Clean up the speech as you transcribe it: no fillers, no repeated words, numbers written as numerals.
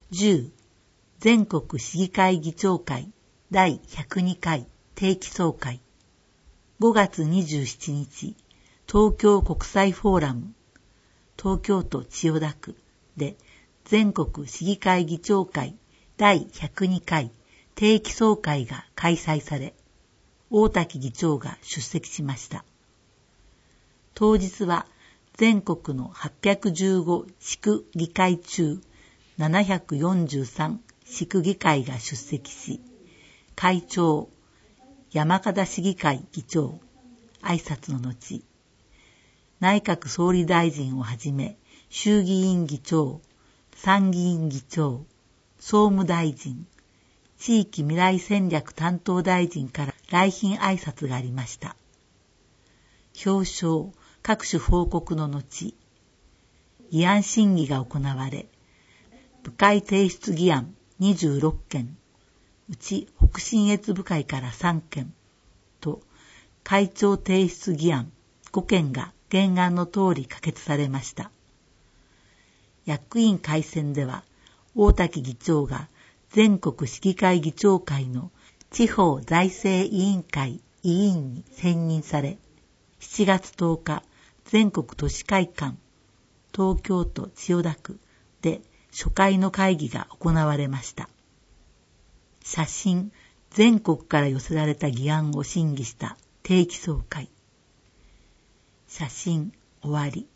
10. 全国市議会議長会第102回定期総会。5月27日、東京国際フォーラム、東京都千代田区で全国市議会議長会第102回定期総会が開催され、大滝議長が出席しました。当日は全国の815市区議会中743市区議会が出席し、会長、山形市議会議長、挨拶の後、内閣総理大臣をはじめ、衆議院議長、参議院議長、総務大臣、地域未来戦略担当大臣から来賓挨拶がありました。表彰、各種報告の後、議案審議が行われ、部会提出議案26件、うち北信越部会から3件と、会長提出議案5件が原案の通り可決されました。役員改選では、大滝議長が全国市議会議長会の地方財政委員会委員に選任され、7月10日、全国都市会館、東京都千代田区で初回の会議が行われました。写真、全国から寄せられた議案を審議した定期総会。写真、終わり。